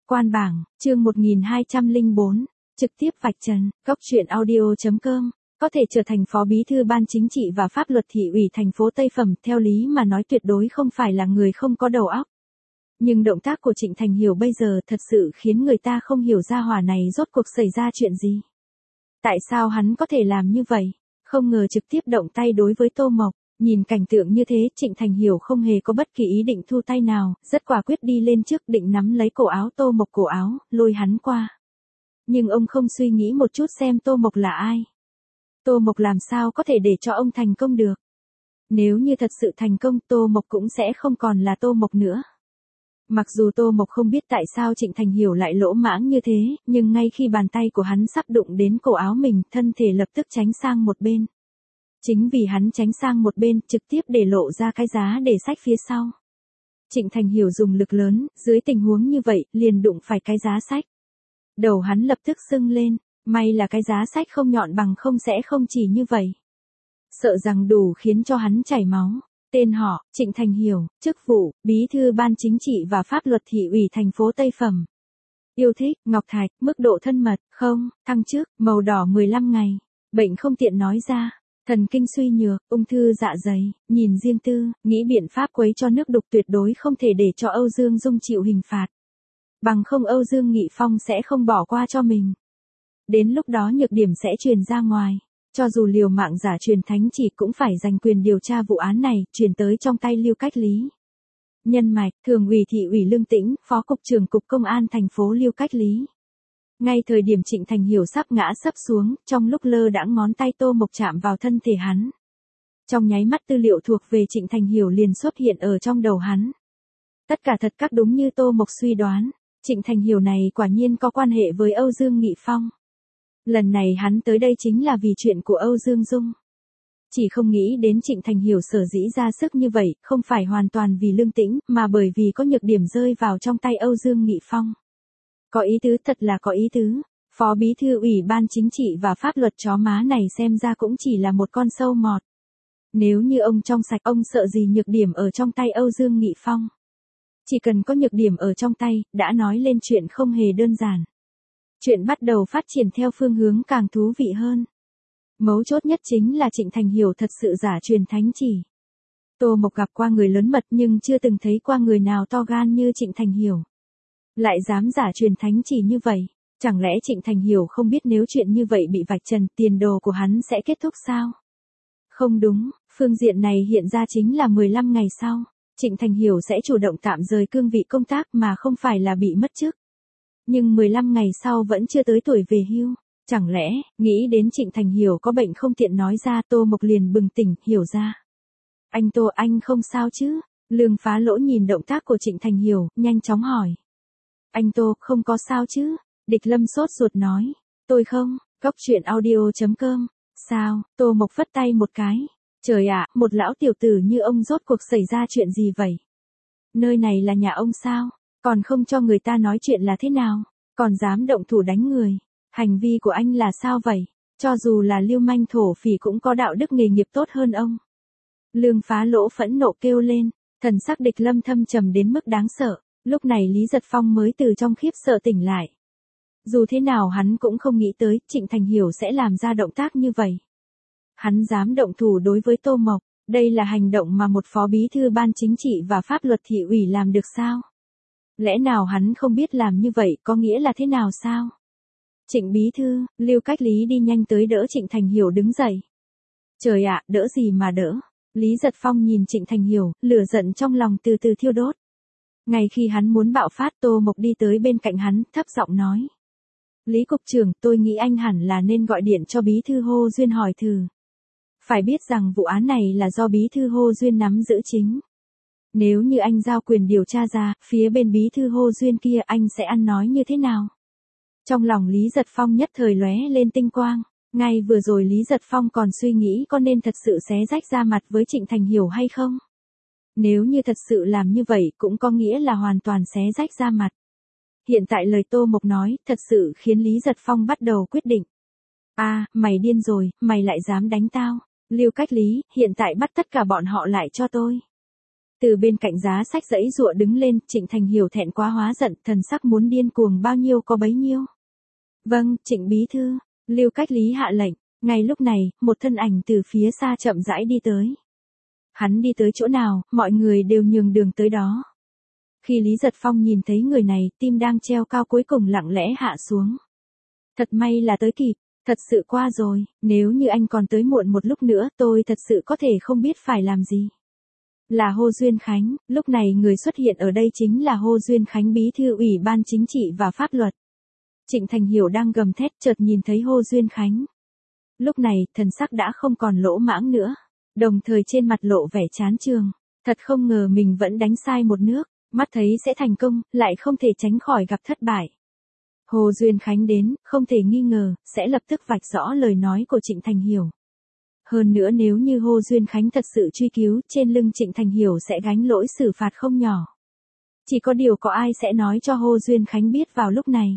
Quan bảng, chương 1204, trực tiếp vạch trần, góc truyện audio.com, có thể trở thành phó bí thư ban chính trị và pháp luật thị ủy thành phố Tây Phẩm, theo lý mà nói tuyệt đối không phải là người không có đầu óc. Nhưng động tác của Trịnh Thành Hiểu bây giờ thật sự khiến người ta không hiểu ra hỏa này rốt cuộc xảy ra chuyện gì. Tại sao hắn có thể làm như vậy? Không ngờ trực tiếp động tay đối với Tô Mộc. Nhìn cảnh tượng như thế, Trịnh Thành Hiểu không hề có bất kỳ ý định thu tay nào, rất quả quyết đi lên trước định nắm lấy cổ áo Tô Mộc cổ áo, lôi hắn qua. Nhưng ông không suy nghĩ một chút xem Tô Mộc là ai. Tô Mộc làm sao có thể để cho ông thành công được. Nếu như thật sự thành công, Tô Mộc cũng sẽ không còn là Tô Mộc nữa. Mặc dù Tô Mộc không biết tại sao Trịnh Thành Hiểu lại lỗ mãng như thế, nhưng ngay khi bàn tay của hắn sắp đụng đến cổ áo mình, thân thể lập tức tránh sang một bên. Chính vì hắn tránh sang một bên, trực tiếp để lộ ra cái giá để xách phía sau. Trịnh Thành Hiểu dùng lực lớn, dưới tình huống như vậy, liền đụng phải cái giá xách. Đầu hắn lập tức sưng lên, may là cái giá xách không nhọn bằng không sẽ không chỉ như vậy. Sợ rằng đủ khiến cho hắn chảy máu. Tên họ, Trịnh Thành Hiểu, chức vụ, bí thư ban chính trị và pháp luật thị ủy thành phố Tây Phẩm. Yêu thích, ngọc thạch, mức độ thân mật, không, thăng chức, màu đỏ 15 ngày. Bệnh không tiện nói ra. Thần kinh suy nhược, ung thư dạ dày, nhìn riêng tư, nghĩ biện pháp quấy cho nước đục tuyệt đối không thể để cho Âu Dương Dung chịu hình phạt. Bằng không Âu Dương Nghị Phong sẽ không bỏ qua cho mình. Đến lúc đó nhược điểm sẽ truyền ra ngoài. Cho dù liều mạng giả truyền thánh chỉ cũng phải giành quyền điều tra vụ án này, truyền tới trong tay Lưu Cách Lý. Nhân mạch, thường ủy thị ủy Lương Tĩnh, phó cục trưởng cục công an thành phố Lưu Cách Lý. Ngay thời điểm Trịnh Thành Hiểu sắp ngã sấp xuống, trong lúc lơ đãng ngón tay Tô Mộc chạm vào thân thể hắn. Trong nháy mắt tư liệu thuộc về Trịnh Thành Hiểu liền xuất hiện ở trong đầu hắn. Tất cả thật các đúng như Tô Mộc suy đoán, Trịnh Thành Hiểu này quả nhiên có quan hệ với Âu Dương Nghị Phong. Lần này hắn tới đây chính là vì chuyện của Âu Dương Dung. Chỉ không nghĩ đến Trịnh Thành Hiểu sở dĩ ra sức như vậy, không phải hoàn toàn vì Lương Tĩnh, mà bởi vì có nhược điểm rơi vào trong tay Âu Dương Nghị Phong. Có ý tứ, thật là có ý tứ. Phó bí thư ủy ban chính trị và pháp luật chó má này xem ra cũng chỉ là một con sâu mọt. Nếu như ông trong sạch, ông sợ gì nhược điểm ở trong tay Âu Dương Nghị Phong. Chỉ cần có nhược điểm ở trong tay, đã nói lên chuyện không hề đơn giản. Chuyện bắt đầu phát triển theo phương hướng càng thú vị hơn. Mấu chốt nhất chính là Trịnh Thành Hiểu thật sự giả truyền thánh chỉ. Tô Mộc gặp qua người lớn mật nhưng chưa từng thấy qua người nào to gan như Trịnh Thành Hiểu. Lại dám giả truyền thánh chỉ như vậy, chẳng lẽ Trịnh Thành Hiểu không biết nếu chuyện như vậy bị vạch trần, tiền đồ của hắn sẽ kết thúc sao? Không đúng, phương diện này hiện ra chính là 15 ngày sau, Trịnh Thành Hiểu sẽ chủ động tạm rời cương vị công tác mà không phải là bị mất chức. Nhưng 15 ngày sau vẫn chưa tới tuổi về hưu, chẳng lẽ, nghĩ đến Trịnh Thành Hiểu có bệnh không tiện nói ra, Tô Mộc liền bừng tỉnh, hiểu ra. Anh Tô, anh không sao chứ? Lương Phá Lỗ nhìn động tác của Trịnh Thành Hiểu, nhanh chóng hỏi. Anh Tô, không có sao chứ? Địch Lâm sốt ruột nói. Tôi không, góc truyện audio.com. Sao? Tô Mộc phất tay một cái. Trời ạ, một lão tiểu tử như ông rốt cuộc xảy ra chuyện gì vậy? Nơi này là nhà ông sao? Còn không cho người ta nói chuyện là thế nào? Còn dám động thủ đánh người? Hành vi của anh là sao vậy? Cho dù là lưu manh thổ phỉ cũng có đạo đức nghề nghiệp tốt hơn ông. Lương Phá Lỗ phẫn nộ kêu lên, thần sắc Địch Lâm thâm trầm đến mức đáng sợ. Lúc này Lý Giật Phong mới từ trong khiếp sợ tỉnh lại. Dù thế nào hắn cũng không nghĩ tới Trịnh Thành Hiểu sẽ làm ra động tác như vậy. Hắn dám động thủ đối với Tô Mộc, đây là hành động mà một phó bí thư ban chính trị và pháp luật thị ủy làm được sao? Lẽ nào hắn không biết làm như vậy có nghĩa là thế nào sao? Trịnh bí thư, Lưu Cách Lý đi nhanh tới đỡ Trịnh Thành Hiểu đứng dậy. Trời ạ, đỡ gì mà đỡ? Lý Giật Phong nhìn Trịnh Thành Hiểu, lửa giận trong lòng từ từ thiêu đốt. Ngay khi hắn muốn bạo phát, Tô Mộc đi tới bên cạnh hắn, thấp giọng nói. Lý cục trưởng, tôi nghĩ anh hẳn là nên gọi điện cho bí thư Hồ Duyên hỏi thử. Phải biết rằng vụ án này là do bí thư Hồ Duyên nắm giữ chính. Nếu như anh giao quyền điều tra ra, phía bên bí thư Hồ Duyên kia anh sẽ ăn nói như thế nào? Trong lòng Lý Giật Phong nhất thời lóe lên tinh quang. Ngay vừa rồi Lý Giật Phong còn suy nghĩ có nên thật sự xé rách ra mặt với Trịnh Thành Hiểu hay không? Nếu như thật sự làm như vậy cũng có nghĩa là hoàn toàn xé rách ra mặt. Hiện tại lời Tô Mộc nói thật sự khiến Lý Giật Phong bắt đầu quyết định. Mày điên rồi, mày lại dám đánh tao. Lưu Cách Lý, hiện tại bắt tất cả bọn họ lại cho tôi. Từ bên cạnh giá sách giãy giụa đứng lên, Trịnh Thành Hiểu thẹn quá hóa giận, thần sắc muốn điên cuồng bao nhiêu có bấy nhiêu. Vâng, Trịnh bí thư, Lưu Cách Lý hạ lệnh. Ngay lúc này, một thân ảnh từ phía xa chậm rãi đi tới. Hắn đi tới chỗ nào, mọi người đều nhường đường tới đó. Khi Lý Giật Phong nhìn thấy người này, tim đang treo cao cuối cùng lặng lẽ hạ xuống. Thật may là tới kịp, thật sự qua rồi, nếu như anh còn tới muộn một lúc nữa tôi thật sự có thể không biết phải làm gì. Là Hồ Duyên Khánh, lúc này người xuất hiện ở đây chính là Hồ Duyên Khánh bí thư Ủy ban Chính trị và Pháp luật. Trịnh Thành Hiểu đang gầm thét chợt nhìn thấy Hồ Duyên Khánh. Lúc này, thần sắc đã không còn lỗ mãng nữa, đồng thời trên mặt lộ vẻ chán chường. Thật không ngờ mình vẫn đánh sai một nước, mắt thấy sẽ thành công, lại không thể tránh khỏi gặp thất bại. Hồ Duyên Khánh đến, không thể nghi ngờ, sẽ lập tức vạch rõ lời nói của Trịnh Thành Hiểu. Hơn nữa nếu như Hồ Duyên Khánh thật sự truy cứu, trên lưng Trịnh Thành Hiểu sẽ gánh lỗi xử phạt không nhỏ. Chỉ có điều có ai sẽ nói cho Hồ Duyên Khánh biết vào lúc này.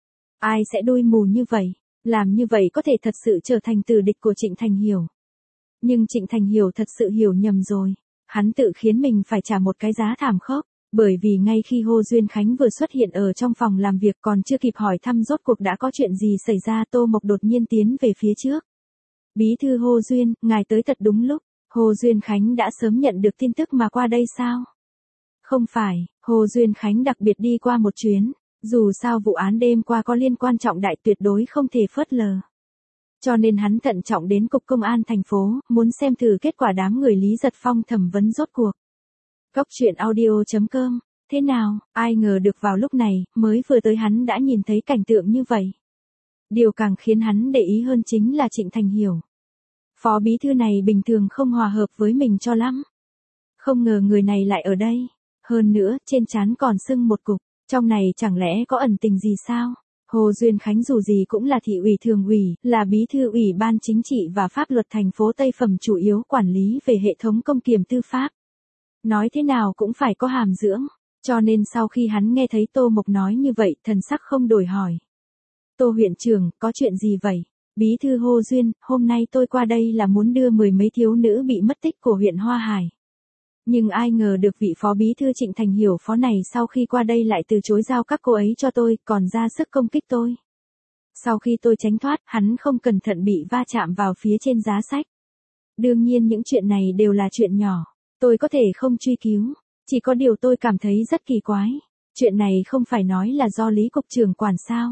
Ai sẽ đôi mù như vậy, làm như vậy có thể thật sự trở thành tử địch của Trịnh Thành Hiểu. Nhưng Trịnh Thành Hiểu thật sự hiểu nhầm rồi, hắn tự khiến mình phải trả một cái giá thảm khốc. Bởi vì ngay khi Hồ Duyên Khánh vừa xuất hiện ở trong phòng làm việc còn chưa kịp hỏi thăm rốt cuộc đã có chuyện gì xảy ra, Tô Mộc đột nhiên tiến về phía trước. Bí thư Hồ Duyên, ngài tới thật đúng lúc. Hồ Duyên Khánh đã sớm nhận được tin tức mà qua đây sao? Không phải, Hồ Duyên Khánh đặc biệt đi qua một chuyến, dù sao vụ án đêm qua có liên quan trọng đại tuyệt đối không thể phớt lờ. Cho nên hắn thận trọng đến cục công an thành phố, muốn xem thử kết quả đám người Lý Giật Phong thẩm vấn rốt cuộc. Góc truyện audio.com, thế nào, ai ngờ được vào lúc này, mới vừa tới hắn đã nhìn thấy cảnh tượng như vậy. Điều càng khiến hắn để ý hơn chính là Trịnh Thành Hiểu. Phó bí thư này bình thường không hòa hợp với mình cho lắm. Không ngờ người này lại ở đây. Hơn nữa, trên trán còn sưng một cục, trong này chẳng lẽ có ẩn tình gì sao? Hồ Duyên Khánh dù gì cũng là thị ủy thường ủy, là bí thư Ủy ban Chính trị và Pháp luật thành phố Tây Phẩm chủ yếu quản lý về hệ thống công kiểm tư pháp. Nói thế nào cũng phải có hàm dưỡng, cho nên sau khi hắn nghe thấy Tô Mộc nói như vậy, thần sắc không đổi hỏi. Tô huyện trưởng, có chuyện gì vậy? Bí thư Hồ Duyên, hôm nay tôi qua đây là muốn đưa 10 mấy thiếu nữ bị mất tích của huyện Hoa Hải. Nhưng ai ngờ được vị phó bí thư Trịnh Thành Hiểu phó này sau khi qua đây lại từ chối giao các cô ấy cho tôi, còn ra sức công kích tôi. Sau khi tôi tránh thoát, hắn không cẩn thận bị va chạm vào phía trên giá sách. Đương nhiên những chuyện này đều là chuyện nhỏ, tôi có thể không truy cứu, chỉ có điều tôi cảm thấy rất kỳ quái. Chuyện này không phải nói là do Lý cục trưởng quản sao?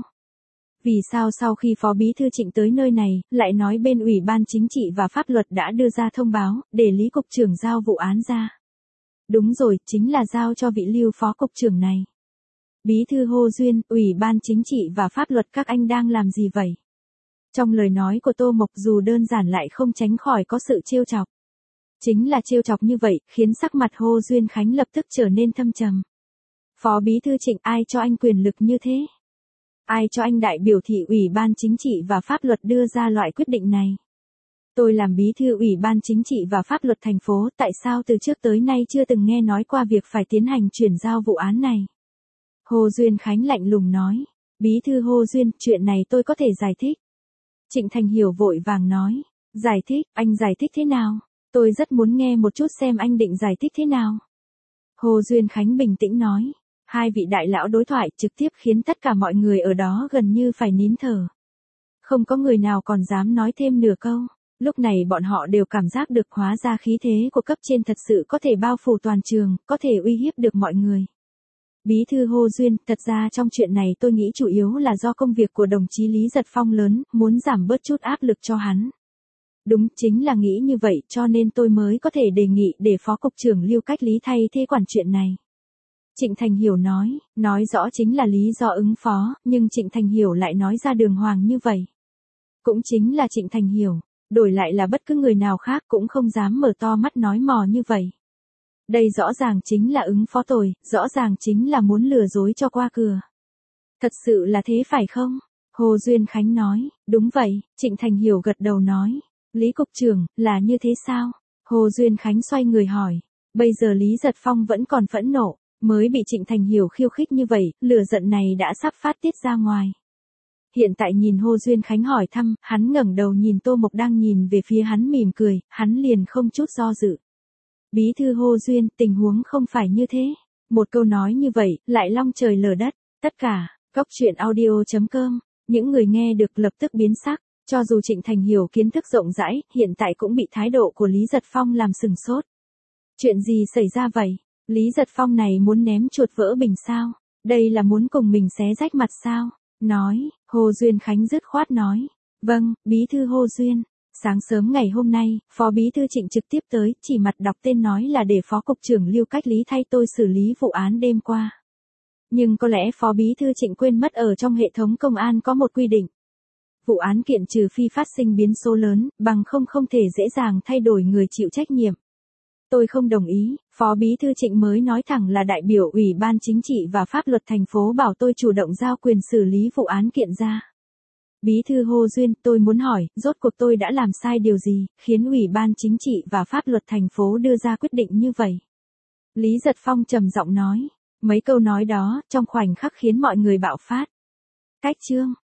Vì sao sau khi phó bí thư Trịnh tới nơi này, lại nói bên Ủy ban Chính trị và Pháp luật đã đưa ra thông báo, để Lý cục trưởng giao vụ án ra? Đúng rồi, chính là giao cho vị Lưu phó cục trưởng này. Bí thư Hồ Duyên, Ủy ban Chính trị và Pháp luật các anh đang làm gì vậy? Trong lời nói của Tô Mộc dù đơn giản lại không tránh khỏi có sự trêu chọc. Chính là trêu chọc như vậy, khiến sắc mặt Hồ Duyên Khánh lập tức trở nên thâm trầm. Phó bí thư Trịnh, ai cho anh quyền lực như thế? Ai cho anh đại biểu thị Ủy ban Chính trị và Pháp luật đưa ra loại quyết định này? Tôi làm bí thư Ủy ban Chính trị và Pháp luật thành phố, tại sao từ trước tới nay chưa từng nghe nói qua việc phải tiến hành chuyển giao vụ án này? Hồ Duyên Khánh lạnh lùng nói. Bí thư Hồ Duyên, chuyện này tôi có thể giải thích. Trịnh Thành Hiểu vội vàng nói. Giải thích, anh giải thích thế nào? Tôi rất muốn nghe một chút xem anh định giải thích thế nào. Hồ Duyên Khánh bình tĩnh nói. Hai vị đại lão đối thoại trực tiếp khiến tất cả mọi người ở đó gần như phải nín thở. Không có người nào còn dám nói thêm nửa câu. Lúc này bọn họ đều cảm giác được hóa ra khí thế của cấp trên thật sự có thể bao phủ toàn trường, có thể uy hiếp được mọi người. Bí thư Hồ Duyên, thật ra trong chuyện này tôi nghĩ chủ yếu là do công việc của đồng chí Lý Giật Phong lớn, muốn giảm bớt chút áp lực cho hắn. Đúng, chính là nghĩ như vậy cho nên tôi mới có thể đề nghị để Phó Cục trưởng Lưu Cách Lý thay thế quản chuyện này. Trịnh Thành Hiểu nói rõ chính là lý do ứng phó, nhưng Trịnh Thành Hiểu lại nói ra đường hoàng như vậy. Cũng chính là Trịnh Thành Hiểu, đổi lại là bất cứ người nào khác cũng không dám mở to mắt nói mò như vậy. Đây rõ ràng chính là ứng phó tồi, rõ ràng chính là muốn lừa dối cho qua cửa. Thật sự là thế phải không? Hồ Duyên Khánh nói, đúng vậy, Trịnh Thành Hiểu gật đầu nói. Lý Cục trưởng, là như thế sao? Hồ Duyên Khánh xoay người hỏi. Bây giờ Lý Giật Phong vẫn còn phẫn nộ, mới bị Trịnh Thành Hiểu khiêu khích như vậy, lửa giận này đã sắp phát tiết ra ngoài. Hiện tại nhìn Hồ Duyên Khánh hỏi thăm, hắn ngẩng đầu nhìn Tô Mộc đang nhìn về phía hắn mỉm cười, hắn liền không chút do dự. Bí thư Hồ Duyên, tình huống không phải như thế. Một câu nói như vậy, lại long trời lở đất. Tất cả, cốc truyện audio.com, những người nghe được lập tức biến sắc. Cho dù Trịnh Thành hiểu kiến thức rộng rãi, hiện tại cũng bị thái độ của Lý Giật Phong làm sừng sốt. Chuyện gì xảy ra vậy? Lý Giật Phong này muốn ném chuột vỡ bình sao? Đây là muốn cùng mình xé rách mặt sao? Nói, Hồ Duyên Khánh dứt khoát nói. Vâng, Bí thư Hồ Duyên. Sáng sớm ngày hôm nay, Phó Bí thư Trịnh trực tiếp tới, chỉ mặt đọc tên nói là để Phó Cục trưởng Lưu Cách Lý thay tôi xử lý vụ án đêm qua. Nhưng có lẽ Phó Bí thư Trịnh quên mất ở trong hệ thống công an có một quy định. Vụ án kiện trừ phi phát sinh biến số lớn, bằng không thể dễ dàng thay đổi người chịu trách nhiệm. Tôi không đồng ý, Phó Bí thư Trịnh mới nói thẳng là đại biểu Ủy ban Chính trị và Pháp luật thành phố bảo tôi chủ động giao quyền xử lý vụ án kiện ra. Bí thư Hồ Duyên, tôi muốn hỏi, rốt cuộc tôi đã làm sai điều gì, khiến Ủy ban Chính trị và Pháp luật thành phố đưa ra quyết định như vậy? Lý Giật Phong trầm giọng nói, mấy câu nói đó, trong khoảnh khắc khiến mọi người bạo phát. Cách chương